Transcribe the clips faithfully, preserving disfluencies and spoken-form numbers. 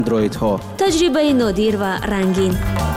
اندرویدها. تجربه نادر و رنگین.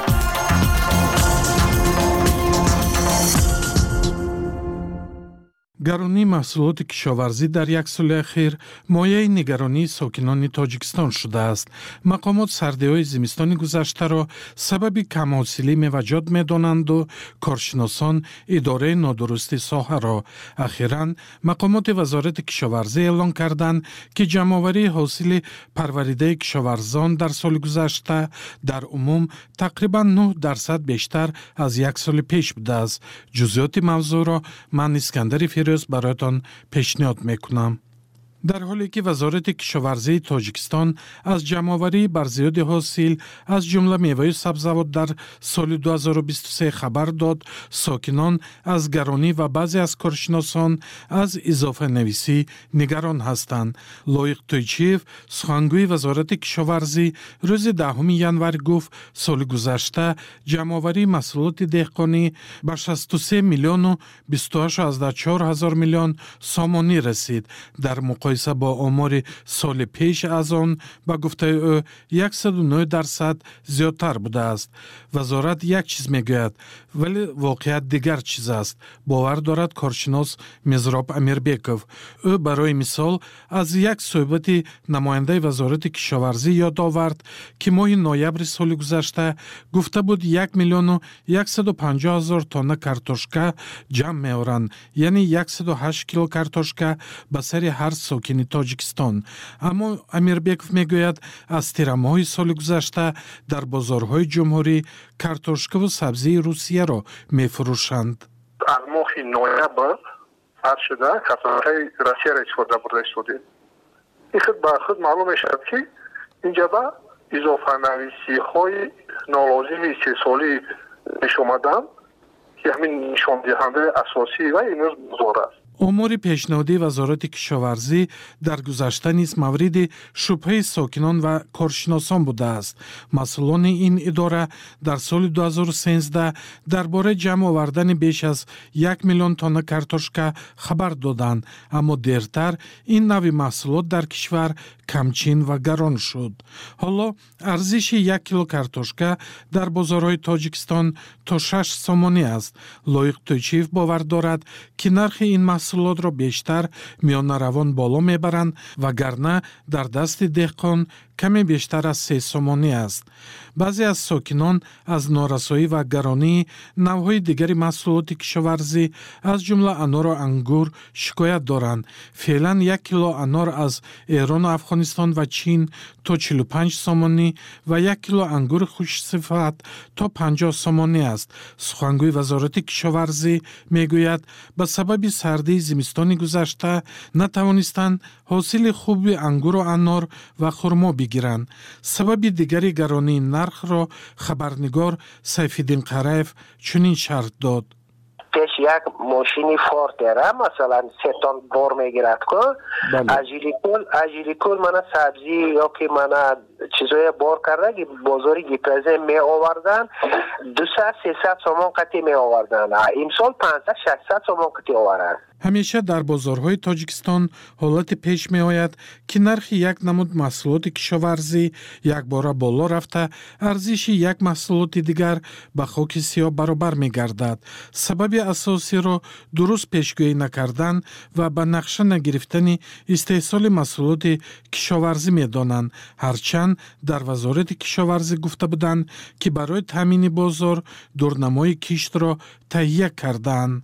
گرانی محصولات کشاورزی در یک سال اخیر مایه نگرانی ساکنان تاجیکستان شده است. مقامات سردی‌های زمستان گذشته را سبب کم‌حاصلی میوه‌جات می‌دانند و کارشناسان اداره نادرستی ساحه را. اخیراً مقامات وزارت کشاورزی اعلان کردند که جمع‌آوری حاصل پروریده کشاورزان در سال گذشته در عموم تقریباً نه درصد بیشتر از یک سال پیش بوده است. جزئیات موضوع را من اسکندر فیروز برایتان پیشنهاد میکنم. در حالی که وزارت کشاورزی تاجیکستان از جمع‌آوری بر زیاد حاصل از جمله میوه و سبزیجات در سال دو هزار و بیست و سه خبر داد، ساکنان از گرانی و بعضی از کارشناسان از اضافه نویسی نگران هستند. لایق تویچیف، سخنگوی وزارت کشاورزی، روز دهم ژانویه گفت سال گذشته جمع‌آوری محصولات دهقانی به شصت و سه میلیون و بیست و هشت ممیز چهار هزار میلیون سامانی رسید. در مقایسه با آمار سال پیش از آن به گفته او صد و نه درصد زیادتر بوده است. وزارت یک چیز میگوید ولی واقعیت دیگر چیز است. باور دارد کارشناس مزراب امیربیکوف. او برای مثال از یک صحبت نماینده وزارت کشاورزی یاد آورد که ماه نوامبر سال گذشته گفته بود یک میلیون و صد و پنجاه هزار تن کارتوشکا جمع می‌آورند، یعنی صد و هشت کیلو کارتوشکا به سر هر ساکن تاجیکستان. اما امیربیکوف میگوید از تیرماه سال گذشته در بازارهای جمهوری کارتوشکا و سبزی روسیه را میفروشند. از ماه نوامبر عرض شده کارتوشکای روسیه را استفاده برده شده. این خود به خود معلوم میشد که اینجا با اضافه نویسی های نالازم استحصالی پیش آمدن که همین نشان دهنده اساسی و این روز بازار است. امور پیشنهادی وزارت کشاورزی در گذشته نیز مورد شبهه ساکنان و کارشناسان بوده است. مسئولان این اداره در سال دو هزار و سیزده درباره جمع آوردن بیش از یک میلیون تن کارتوشکا خبر دادند، اما دیرتر این نوع محصولات در کشور کمچین و گران شد. حالا ارزش یک کیلو کارتوشکا در بازارهای تاجیکستان تا شش سامانی است. لایق تویچیف باور دارد که نرخ این محصولات را بیشتر میان روان بالا میبرند و گرنه در دست دهقان کمی بیشتر از سه سامانی است. بعضی از ساکنان از نارسایی و گرانی نوعهای دیگری محصولات کشاورزی از جمله انار و انگور شکایت دارند. فعلا یک کیلو انار از ایران و افغانستان و چین تا چهل و پنج سامانی و یک کیلو انگور خوش صفت تا پنجاه سامانی است. سخنگوی وزارت کشاورزی میگوید به سبب سردی زمستان گذشته نتوانستند حاصل خوب انگور و انار و خرما بگیرند. سبب دیگری گرانی نرخ را خبرنگار سیفالدین قریف چنین شرط داد. پیش یک ماشینی فورد داره مثلا سه تن بار میگیرد که اجیلیکول اجیلیکول من سبزی یا که من چیزای بار کرده که بازاری گیپرزه می آوردن دویست سیصد سامان قطعی می آوردن. امسال پانصد ششصد سامان قطعی آوردن. همیشه در بازارهای تاجیکستان حالت پیش می آید که نرخ یک نمود محصولات کشاورزی یک بار بالا رفته ارزش یک محصولات دیگر به خاک سیاه برابر می گردد. سبب اساسی را درست پیشگویی نکردن و به نقشه نگرفتن استحصال محصولات کشاورزی می دانند. هرچند در وزارت کشاورزی گفته بودند که برای تامین بازار دورنمای کشت را تهیه کردند.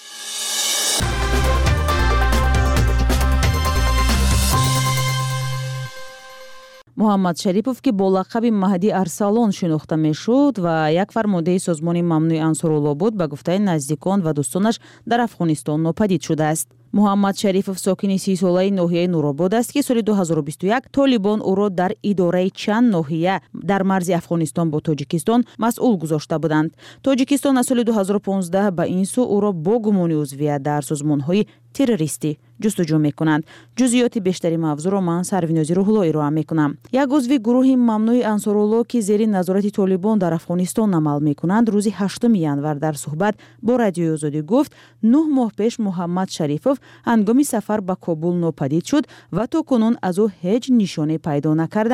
محمد شریپов که با لقب مهدی ارسلان شناخته میشد و یک فرمانده سازمان ممنوع انصارالله بود، به گفته نزدیکان و دوستانش در افغانستان ناپدید شده است. محمد شریپов ساکن سی ساله ناحیه نورآباد است که سال دو هزار و بیست و یک طالبان او را در اداره چند ناحیه در مرز افغانستان با تاجیکستان مسئول گذاشته بودند. تاجیکستان از سال دو هزار و پانزده به این سو او را با گمان عضویت در سازمان‌های تروریستی جستجو میکنند. جزئیات بیشتری موضوع را من سروینازی روح‌الله ارائه میکنم. یک عضو گروه ممنوع انصارالله که زیر نظارت طالبان در افغانستان عمل میکنند روز هشتم ژانویه در صحبت با رادیوی آزادی گفت نه ماه پیش محمد شریپov هنگام سفر به کابل ناپدید شد و تا کنون از او هیچ نشانه پیدا نکردند.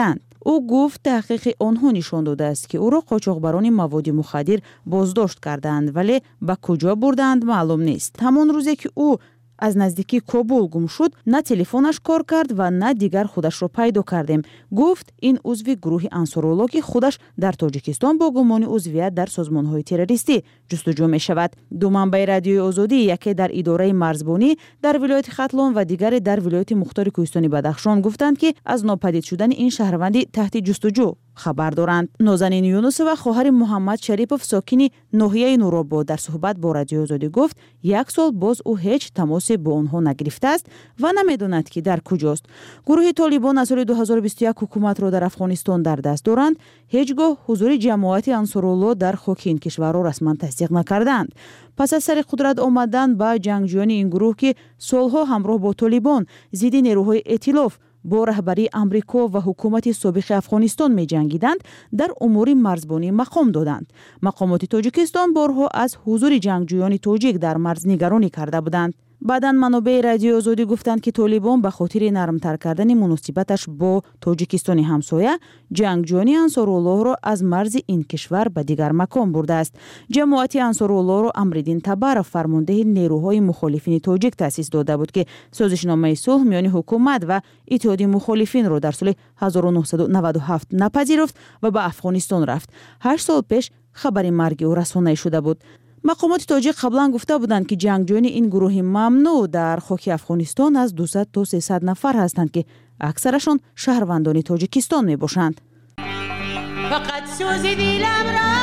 او گفت تحقیق آنها نشان داده است که او را قاچاقبران مواد مخدر بازداشت کردند ولی به کجا بردند معلوم نیست. همان روزی که او از نزدیکی کابل گم شد نه تلفنش کار کرد و نه دیگر خودش را پیدا کردیم. گفت این عضو گروه انصارالله که خودش در تاجیکستان با گمان عضویت در سازمان‌های تروریستی جستجو می شود. دو منبع رادیوی آزادی، یکی در اداره مرزبانی در ولایت ختلان و دیگری در ولایت مختار کوهستانی بدخشان گفتند که از ناپدید شدن این شهروندی تحت جستجو خبر دارند. نازنین یونس و خواهر محمد شریپوف ساکن ناحیه نورآباد در صحبت با رادیو آزادی گفت یک سال باز او هیچ تماس با آنها نگرفته است و نمیداند که در کجاست. گروه طالبان از سال دو هزار و بیست و یک حکومت را در افغانستان در دست دارند. هیچگاه حضور جماعت انصارالله در خاک این کشور را رسما تصدیق نکردند. پس از سر قدرت آمدن با جنگجویان این گروه که سالها همراه با طالبان ضد نیروهای ائتلاف با رهبری امریکا و حکومت سابق افغانستان می جنگیدند، در امور مرزبانی مقام دادند. مقامات تاجیکستان بارها از حضور جنگجویان تاجیک در مرز نگرانی کرده بودند. بعداً منابع رادیو آزادی گفتند که طالبان به خاطر نرمتر کردن مناسبتش با تاجیکستان همسایه جنگجویان انصارالله را از مرز این کشور به دیگر مکان برده است. جماعت انصارالله را امرالدین تبارف فرمانده نیروهای مخالفین تاجیک تأسیس داده بود که سازشنامه صلح میان حکومت و اتحادیه مخالفین را در سال هزار و نهصد و نود و هفت نپذیرفت و به افغانستان رفت. هشت سال پیش خبر مرگ او رسانه شده بود. مقامات تاجیک قبلا گفته بودند که جنگجویان این گروه ممنوع در خاک افغانستان از دویست تا سیصد نفر هستند که اکثرشان شهروندان تاجیکستان می باشند. فقط سوز دیلم را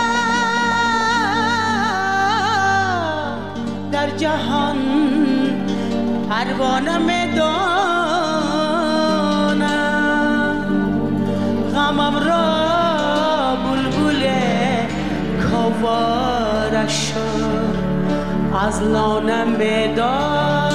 در جهان پروانه می دانم، غمم را بلبل کوارش از لانم بدار.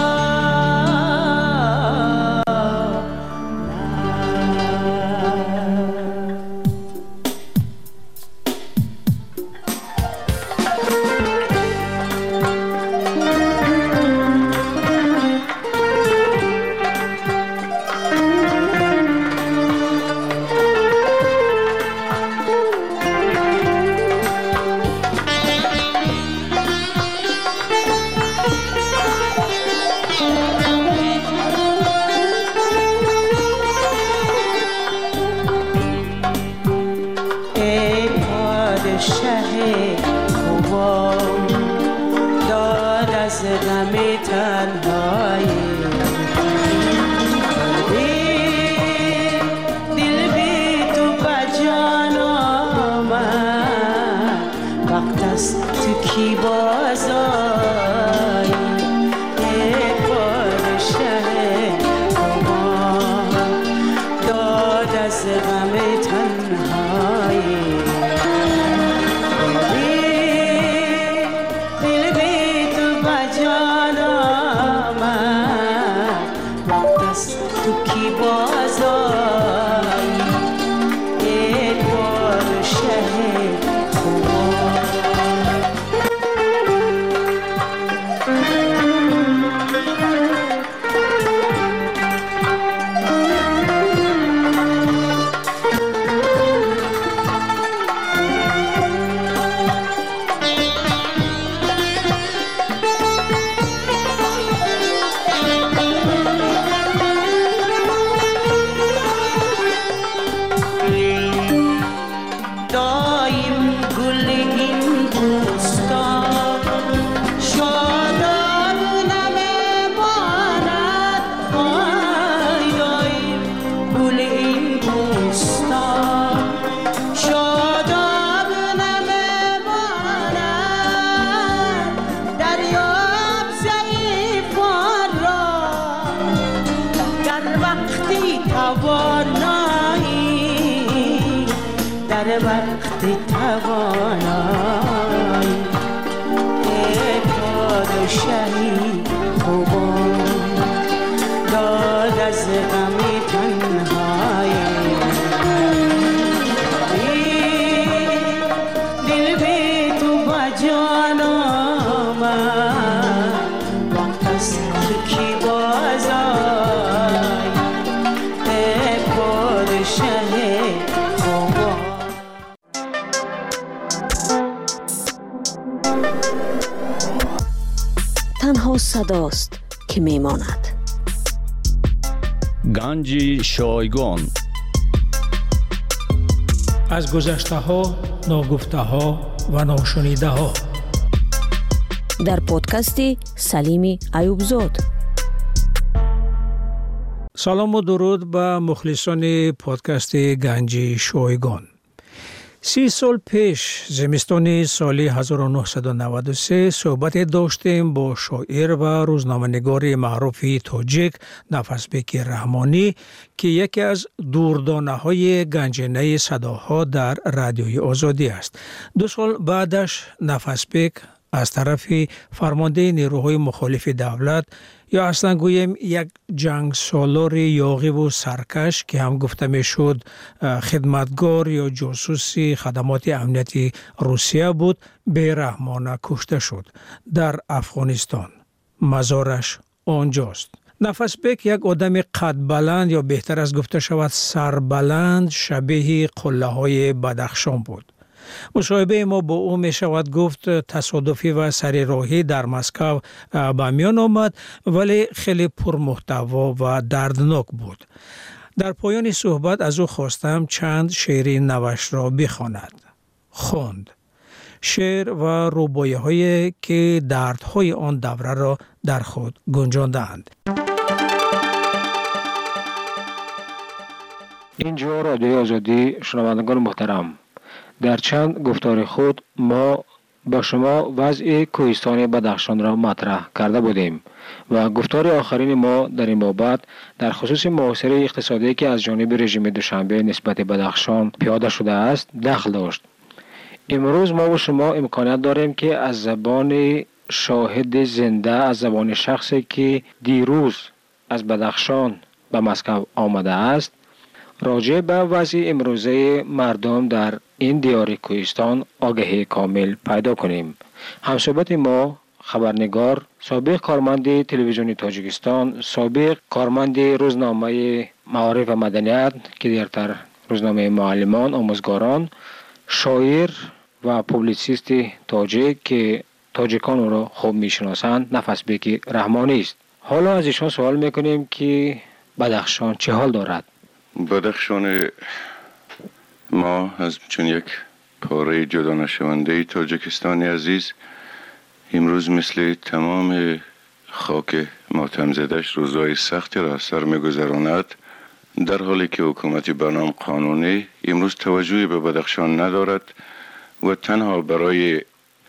شهر صداست که میماند. گنج شایگان. از گذشته ها، ناگفته ها و ناشنیده ها. در پادکست سلیم ایوبزاد. سلام و درود به مخلصان پادکست گنج شایگان. سی سال پیش زمستان سال هزار و نهصد و نود و سه صحبت داشتیم با شاعر و روزنامه‌نگار معروف تاجیک نفسبک رحمانی که یکی از دوردانه‌های گنجینه صداها در رادیوی آزادی است. دو سال بعدش نفسبک از طرف فرمانده نیروهای مخالف دولت یا اصلا گویم یک جنگ سالار یاغی و سرکش که هم گفته می شد خدمتگار یا جاسوسی خدمات امنیتی روسیه بود بی‌رحمانه کشته شد در افغانستان. مزارش آنجاست. نفسبک یک آدم قد بلند یا بهتر از گفته شود سربلند شبیه قله های بدخشان بود. مصاحبه ما با او می شود گفت تصادفی و سری راهی در مسکو به میان آمد ولی خیلی پرمحتوا و دردناک بود. در پایان صحبت از او خواستم چند شعری نوش را بخواند. خواند. شعر و رباعیه هایی که دردهای آن دوره را در خود گنجاندند. اینجا رادیوی آزادی، شنوندگان محترم، در چند گفتار خود ما با شما وضع کوهستان بدخشان را مطرح کرده بودیم و گفتار آخرین ما در این بابت در خصوص محاصره اقتصادی که از جانب رژیم دوشنبه نسبت بدخشان پیاده شده است دخل داشت. امروز ما و شما امکانیت داریم که از زبان شاهد زنده، از زبان شخصی که دیروز از بدخشان به مسکو آمده است، راجع به وضع امروزه مردم در این دیار کوهستان آگاهی کامل پیدا کنیم. همصحبت ما خبرنگار، سابق کارمند تلویزیون تاجیکستان، سابق کارمند روزنامه معارف و مدنیت که دیرتر روزنامه معلمان آموزگاران، شاعر و پوبلیسیست تاجیک که تاجیکان او را خوب میشناسند، نفسبک رحمانی است. حالا از ایشان سوال میکنیم که بدخشان چه حال دارد؟ بدخشان ما از چون یک پاره جدا نشونده تاجیکستان عزیز امروز مثل تمام خاک ماتم زدش روزهای سختی را سر می‌گذراند، در حالی که حکومت به نام قانونی امروز توجهی به بدخشان ندارد و تنها برای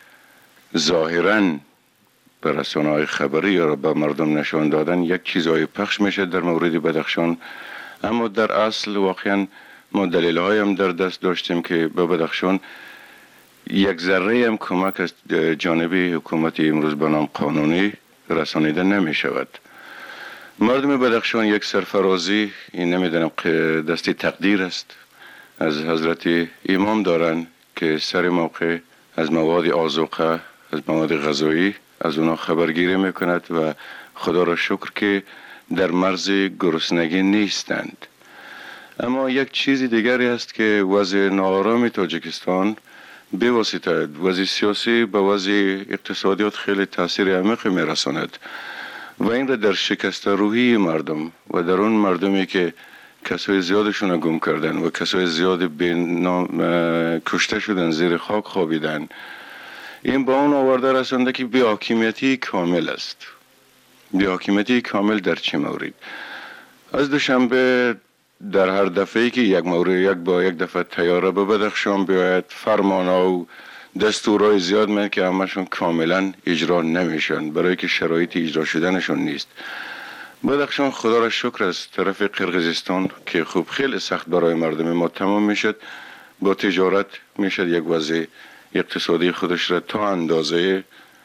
ظاهراً به رسانه‌های خبری یا به مردم نشان دادن یک چیزهای پخش میشه در مورد بدخشان، اما در اصل واقعاً ما دلیل هایم در دست داشتیم که به بدخشان یک ذره هم کمک از جانب حکومت امروز به نام قانونی رسانیده نمی شود. مردم بدخشان یک سرفرازی، این نمیدونم که دستی تقدیر است، از حضرت امام دارن که سر موقع از مواد آذوقه، از مواد غذایی از اونا خبرگیری میکند و خدا را شکر که در مرز گرسنگی نیستند. اما یک چیز دیگری است که وضع ناآرام تاجیکستان به واسطه وضع سیاسی به وضع اقتصادیات خیلی تاثیر عمیق میرساند و این را در شکست روحی مردم و در اون مردمی که کسای زیادشون را گم کردن و کسای زیاد به نام کشته شدن، زیر خاک خوابیدن، این با اون آورده رسانده که بی حاکمیتی کامل است. بی حاکمیتی کامل در چه مورد؟ از دوشنبه در هر دفعه که یک مورد یک با یک دفعه تیاره به بدخشان بیاید، فرمانها و دستورهای زیاد میاد که همشون کاملا اجرا نمیشن برای که شرایط اجرا شدنشون نیست. بدخشان خدا را شکر از طرف قرقیزستان که خوب خیلی سخت برای مردم ما تمام میشد، با تجارت میشد یک وضع اقتصادی خودش را تا اندازه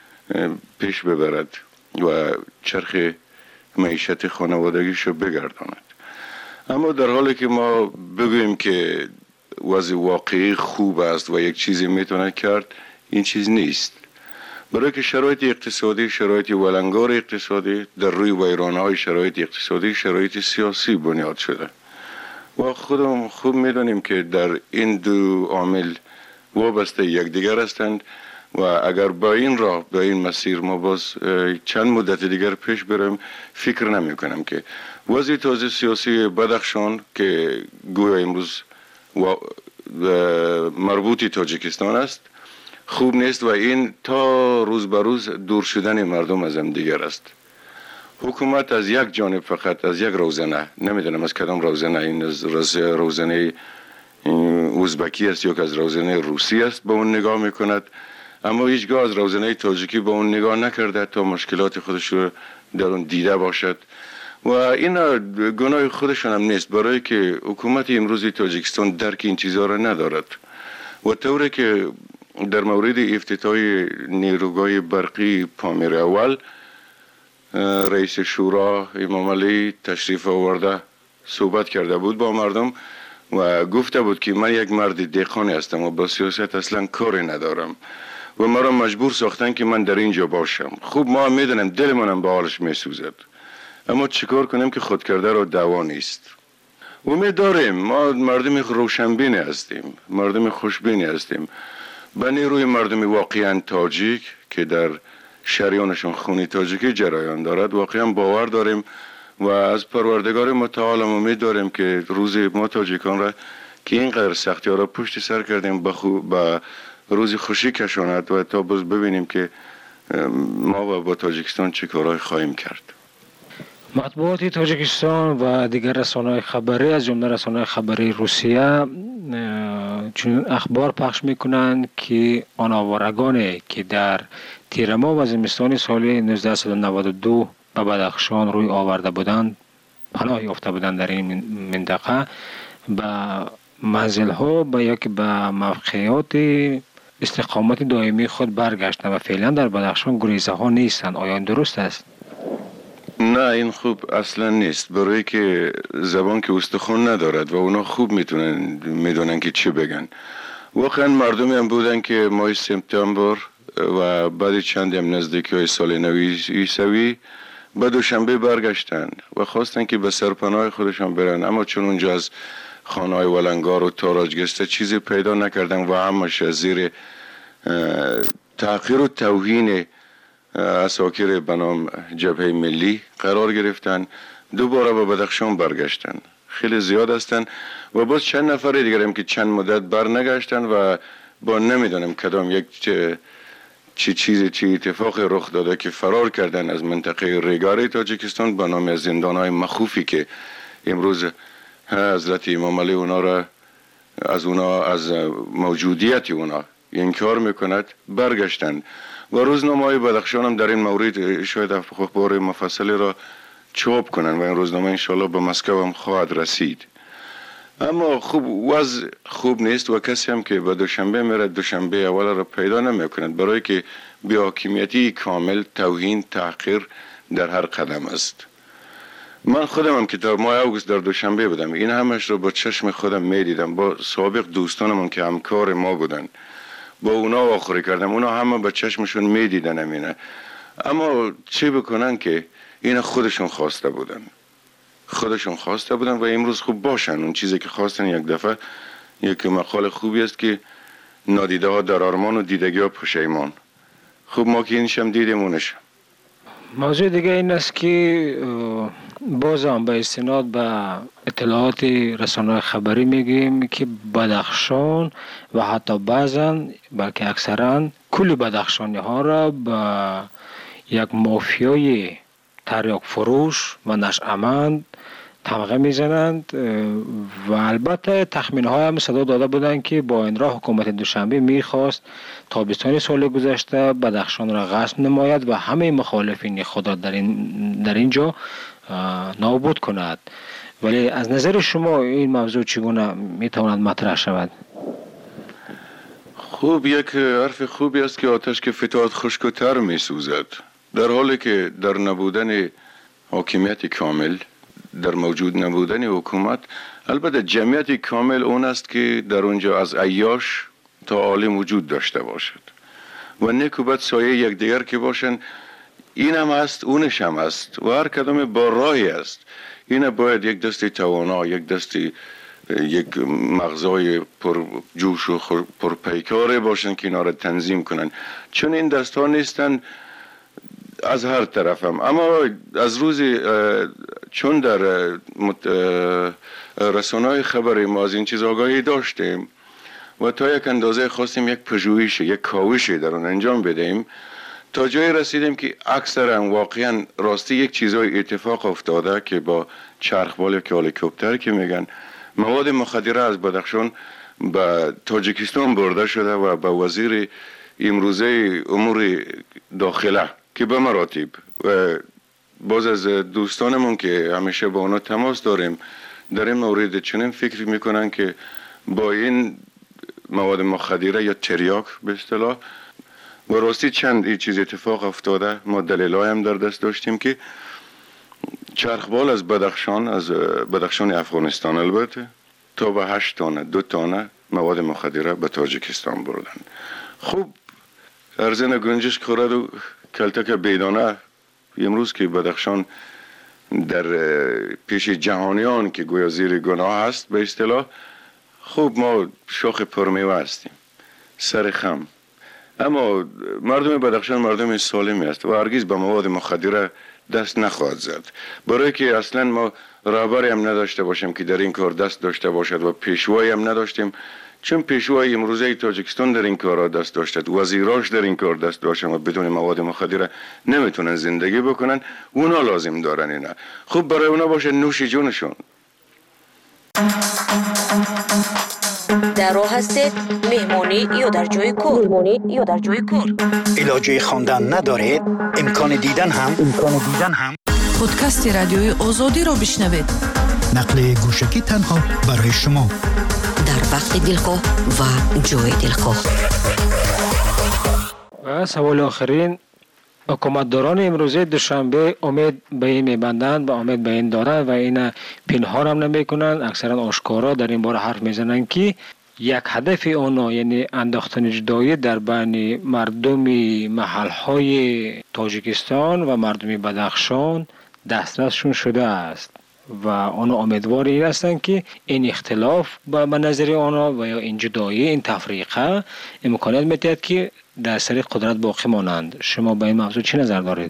پیش ببرد و چرخ معیشت خانوادگیش رو بگرداند. اما در حالی که ما بگوییم که وضع واقعی خوب است و یک چیزی میتونه کرد، این چیز نیست. برای که شرایط اقتصادی، شرایط ولنگار اقتصادی در روی ویرانهای شرایط اقتصادی، شرایط سیاسی بنیاد شده و خودمون خوب میدونیم که در این دو عامل وابسته یکدیگر هستند و اگر با این راه با این مسیر ما باز چند مدت دیگر پیش بریم، فکر نمی کنم که وضع تازه سیاسی بدخشان که گویا امروز مربوطی تاجیکستان است خوب نیست و این تا روز به روز دور شدن مردم از هم دیگر است. حکومت از یک جانب فقط از یک روزنه، نمیدونم از کدام روزنه، این از روزنه ازبکی است یا که از روزنه روسی است با اون نگاه میکند، اما هیچگاه از روزنه تاجیکی با اون نگاه نکرده تا مشکلات خودش رو در اون دیده باشد و این گناه خودشان هم نیست، برای که حکومت امروزی تاجیکستان درک این چیزها را ندارد و طوری که در مورد افتتاح نیروگاه برقی پامیر اول رئیس شورا امام علی تشریف آورده صحبت کرده بود با مردم و گفته بود که من یک مرد دهقانی هستم و با سیاست اصلا کاری ندارم و مرا مجبور ساختن که من در اینجا باشم. خوب ما میدونم دلمونم به حالش میسوزد، اما چیکار کنیم که خود کرده را دوا نیست. امید داریم، ما مردم روشنبین هستیم، مردم خوشبین هستیم، به نیروی مردم واقعا تاجیک که در شریانشون خونی تاجیکی جریان دارد واقعا باور داریم و از پروردگار متعال امید داریم که روز ما تاجیکان را که اینقدر سختی ها را پشت سر کردیم به روز خوشی کشاند و تا باز ببینیم که ما با تاجیکستان چه کارهای خواهیم کرد. مطبوعات تاجیکستان و دیگر رسانه‌های خبری از جمله رسانه‌های خبری روسیه چون اخبار پخش میکنند که آن آوارگانی که در تیر ماه و زمستان سال نوزده و نود و دو به بدخشان روی آورده بودند، پناه یافته بودند در این منطقه، به منزل ها به یک به موقعیات استقامت دائمی خود برگشتند و فعلا در بدخشان گریزه ها نیستند. آیا این درست است؟ نه، این خوب اصلا نیست، برای که زبان که استخوان ندارد و اونا خوب میتونن میدونن که چی بگن. واقعا مردمی هم بودن که ماه سپتامبر و بعد چند هم نزدیکی های سال نو عیسوی به دوشنبه برگشتن و خواستن که به سرپناه خودشان برن، اما چون اونجا از خانه های ولنگار و تاراجگسته چیزی پیدا نکردن و همش زیر تحقیر و توهین اساکر بنام جبهه ملی قرار گرفتن، دوباره به بدخشان برگشتن. خیلی زیاد هستن و باز چند نفر دیگر هم که چند مدت بر نگشتن و با نمیدونم کدام یک چه چی چیزی چی اتفاق رخ داده که فرار کردن از منطقه ریگاری تاجیکستان به نام زندانهای مخوفی که امروز حضرت امام علی اونا را از اونا از موجودیت اونا انکار میکند، برگشتن و روزنامه های بدخشان هم در این مورد شاید اخبار مفصلی را چاپ کنن و این روزنامه انشالله به مسکو هم خواهد رسید. اما خوب وضع خوب نیست و کسی هم که به دوشنبه میره دوشنبه اول را پیدا نمی کند، برای که بی حاکمیتی کامل، توهین، تحقیر در هر قدم است. من خودم هم که در ماه اوگوست در دوشنبه بودم، این همش رو با چشم خودم می دیدم، با سابق دوستانم که همکار ما بودن با اونا آخری کردم، اونا همه با چشمشون می دیدن همینه. اما چی بکنن که اینا خودشون خواسته بودن خودشون خواسته بودن و امروز خوب باشن اون چیزی که خواستن. یک دفعه یک مقال خوبی است که نادیده ها در آرمان و دیدگی ها پشیمان. خوب ما که اینشم دیدیم اونش. موضوع دیگه این است که باز هم به استناد به اطلاعات رسانه‌های خبری میگیم که بدخشان و حتی بعضا بلکه اکثرا کل بدخشانی ها را به یک مافیای تریاک فروش و نشأمند تمغه میزنند و البته تخمین های هم صدا داده بودند که با این راه حکومت دوشنبه میخواست تابستان سال گذشته بدخشان را غصب نماید و همه مخالفین خدا در این در اینجا نابود کند. ولی از نظر شما این موضوع چگونه میتواند مطرح شود؟ خوب یک حرف خوبی است که آتش که فتاد خشک و تر میسوزد، در حالی که در نبودن حاکمیت کامل، در موجود نبودن حکومت، البته جمعیت کامل اون است که در اونجا از عیاش تا عالم وجود داشته باشد و نیکوبت سایه یک دیگر که باشن. این هم است اونش هم است و هر کدام با راهی است. این باید یک دستی توانا، یک دستی یک مغزای پر جوش و پر پیکاره باشن که اینا را تنظیم کنن، چون این دست ها نیستن از هر طرف هم. اما از روز چون در رسانه‌های خبری ما از این چیز آگاهی داشتیم و تا یک اندازه خواستیم یک پژوهش، یک کاوش در اون انجام بدهیم، تا جایی رسیدیم که اکثرا واقعا راستی یک چیزای اتفاق افتاده که با چرخبال که هلیکوپتر که میگن مواد مخدره از بدخشان به تاجیکستان برده شده و به وزیر امروزه امور داخله که به مراتب و باز از دوستانمون که همیشه با اونا تماس داریم در این مورد چنین فکر میکنن که با این مواد مخدره یا تریاک به اصطلاح و راستی چند این چیز اتفاق افتاده. ما دلایل هم در دست داشتیم که چرخبال از بدخشان از بدخشان افغانستان البته تا به هشت تانه دو تانه مواد مخدره به تاجیکستان بردن. خوب ارزن گنجش خورد و کلتک بیدانه امروز که بدخشان در پیش جهانیان که گویا زیر گناه هست به اصطلاح، خوب ما شاخ پرمیوه هستیم سر خم، اما مردم بدخشان مردم سالمی است و هرگز به مواد مخدره دست نخواهد زد، برای که اصلا ما رهبری هم نداشته باشیم که در این کار دست داشته باشد و پیشوایی هم نداشتیم، چون پیشوای امروزه تاجیکستان در این کار دست داشتد، وزیراش در این کار دست داشتن و بدون مواد مخدره نمیتونن زندگی بکنن. اونا لازم دارن اینا، خوب برای اونا باشه نوش جونشون. در راه هستید مهمانی یا در جای کور مهمانی یا در جای کور علاجه خواندن ندارید، امکان دیدن هم امکان دیدن هم پادکست رادیوی آزادی را بشنوید. نقل گوشکی تنها برای شما در وقت دلخواه و جای دلخواه. و سوال آخرین، حکومتداران امروزه دوشنبه امید به این میبندند و امید به این دارند و این پنهان هم نمیکنند، اکثرا آشکارا در این باره حرف میزنند که یک هدف اونا یعنی انداختن جدایی در بین مردم محلهای تاجیکستان و مردم بدخشان دسترسشون شده است و آنها امیدوار این هستند که این اختلاف به نظر آنها و یا این جدایی این تفریقه امکانات میتهد که در سر قدرت باقی مانند. شما به این موضوع چی نظر دارید؟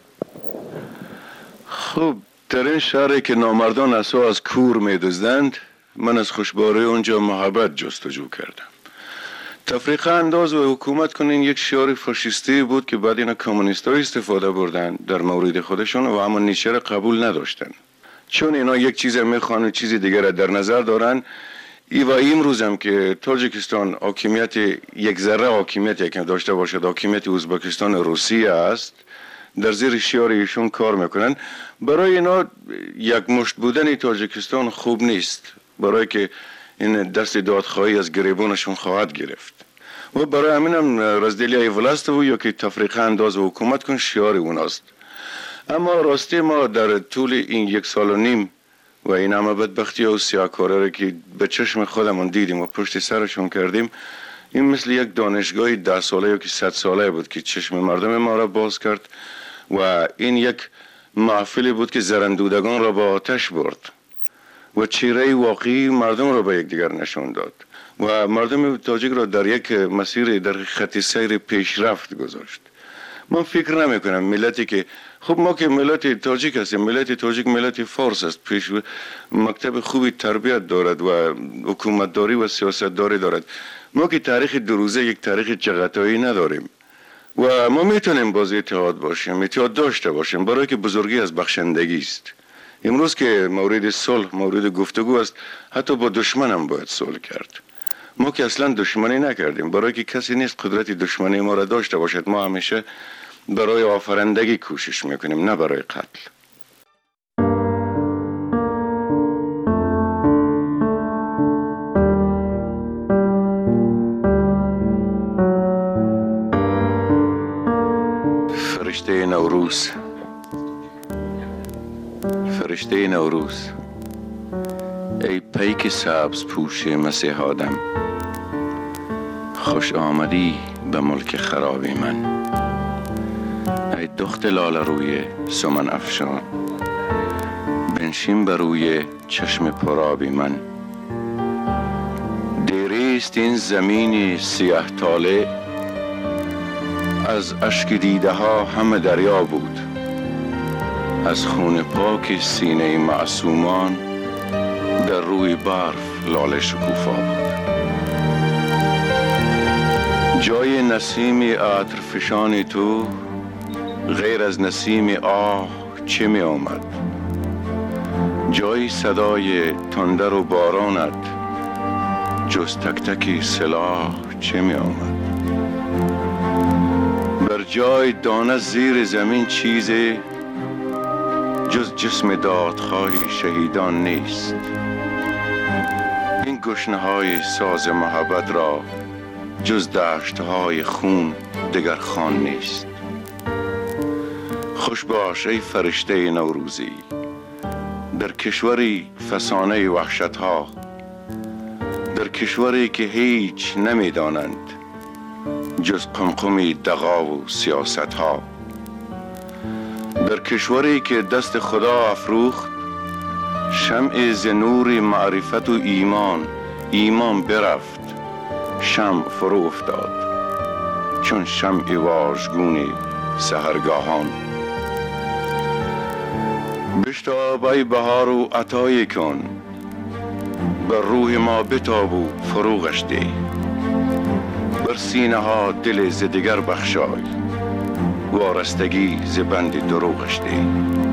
خب در این شهری که نامردان اسا از کور میدزدند، من از خوشباری اونجا محبت جستجو کردم. تفریقه انداز و حکومت کنین یک شعار فاشیستی بود که بعد اینا کمونیست ها استفاده بردن در مورد خودشون و اما نیچه را قبول نداشتن، چون اینا یک چیز میخوان و چیز دیگر را در نظر دارن. ای و امروز هم که تاجیکستان حاکمیت یک ذره حاکمیتی که داشته باشد حاکمیت ازبکستان روسیه است، در زیر شعار ایشون کار میکنن. برای اینا یک مشت بودن تاجیکستان خوب نیست، برای که این دست دادخواهی از گریبانشون خواهد گرفت و برای همین هم رزدیلی ایولاست و یا که تفریقه انداز و حکومت کن شعار اوناست. اما راستی ما در طول این یک سال و نیم و این همه بدبختی و سیاهکاری را که به چشم خودمون دیدیم و پشت سرشون کردیم، این مثل یک دانشگاه ده ساله یا که صد ساله بود که چشم مردم ما را باز کرد و این یک محفلی بود که زرندودگان را با آتش برد و چهره واقعی مردم را به یک دیگر نشان داد و مردم تاجیک را در یک مسیر در خط سیر پیشرفت گذاشت. من فکر نمی کنم ملتی که خب ما که ملت تاجیک هستیم، ملت تاجیک ملت فارس است، پیش مکتب خوبی تربیت دارد و حکومتداری و سیاستداری دارد. ما که تاریخ دو روزه یک تاریخ چغتایی نداریم و ما میتونیم باز اتحاد باشیم، اتحاد داشته باشیم، برای که بزرگی از بخشندگی است. امروز که مورد صلح مورد گفتگو است، حتی با دشمن هم باید صلح کرد. ما که اصلا دشمنی نکردیم، برای که کسی نیست قدرت دشمنی ما را داشته باشد. ما همیشه برای آفرندگی کوشش میکنیم، نه برای قتل. فرشته نوروز، فرشته نوروز، ای پیک سبز پوش مسیح آدم، خوش آمدی به ملک خرابی من. ای دخت لاله روی سمن افشان، بنشین بر روی چشم پرابی من. نخستین زمین سیاه تاله از اشک دیده ها همه دریا بود، از خون پاک سینه معصومان در روی برف لاله شکوفا بود. جای نسیم عطر فشان تو غیر از نسیم آه چه می آمد؟ جای صدای تندر و بارانت جز تک تکی سلاح چه می آمد؟ بر جای دانه زیر زمین چیزی جز جسم دادخواه شهیدان نیست. این گشنه های ساز محبت را جز دشت های خون دگر خان نیست. خوش باش ای فرشته نوروزی در کشوری فسانه وحشت ها، در کشوری که هیچ نمی دانند جز قمقمی دغا و سیاست ها، در کشوری که دست خدا افروخت شمع ز نور معرفت و ایمان، ایمان برفت شمع فرو افتاد چون شمع واژگون سحرگاهان. بشتاب ای بهار و عطای کن، بر روح ما بتاب و فروغش ده، بر سینه ها دل ز دگر بخشای وارستگی ز بند دروغش ده.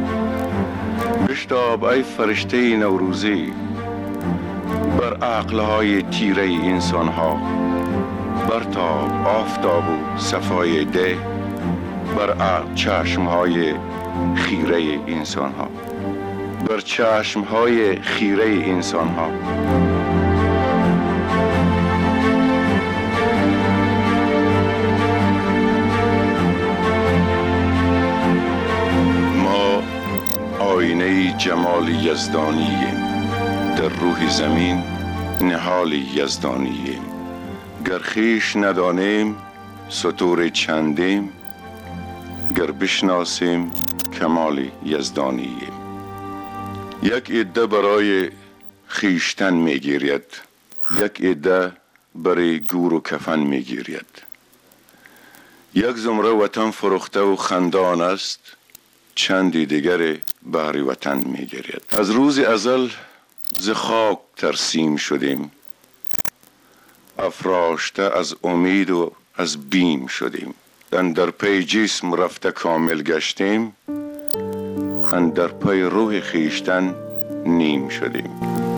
بشتاب ای فرشته نوروزی بر عقلهای تیره انسان ها، برتاب آفتاب و صفای ده بر چشمهای خیره انسان ها، بر چشمهای خیره انسان ها. ما آینه جمال یزدانییم، در روح زمین نهال یزدانییم. گر خویش ندانیم ستور چندیم، گر بشناسیم کمال یزدانییم. یک عده برای خویشتن میگیرید، یک عده برای گور و کفن میگیرید. یک زمره وطن فروخته و خندان است، چندی دیگر بهر وطن میگیرید. از روز ازل ز خاک ترسیم شدیم، افراشته از امید و از بیم شدیم. اندر پی جسم رفته کامل گشتیم، اندر پی روح خویشتن نیم شدیم.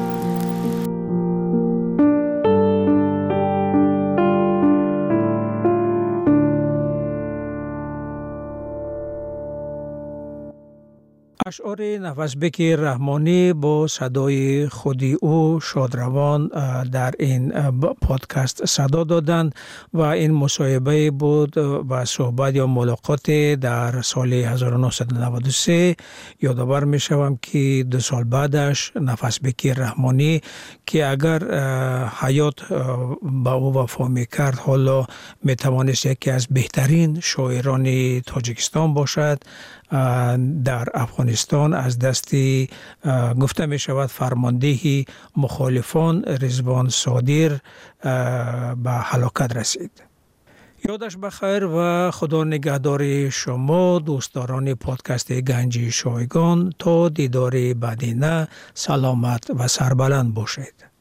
اشعار نفسبک رحمانی با صدای خودی او شادروان در این پادکست صدا دادند و این مصاحبه بود و صحبت یا ملاقات در سال هزار و نهصد و نود و سه. یادآور می شوم که دو سال بعدش نفسبک رحمانی که اگر حیات با او وفا می کرد حالا می توانست یکی از بهترین شاعران تاجیکستان باشد، در افغانستان از دستی گفته می شود فرماندهی مخالفان رضوان صادر به هلاکت رسید. یادش بخیر و خدا نگهدار شما دوستداران پادکست گنج شایگان. تا دیدار بعدینه سلامت و سربلند باشید.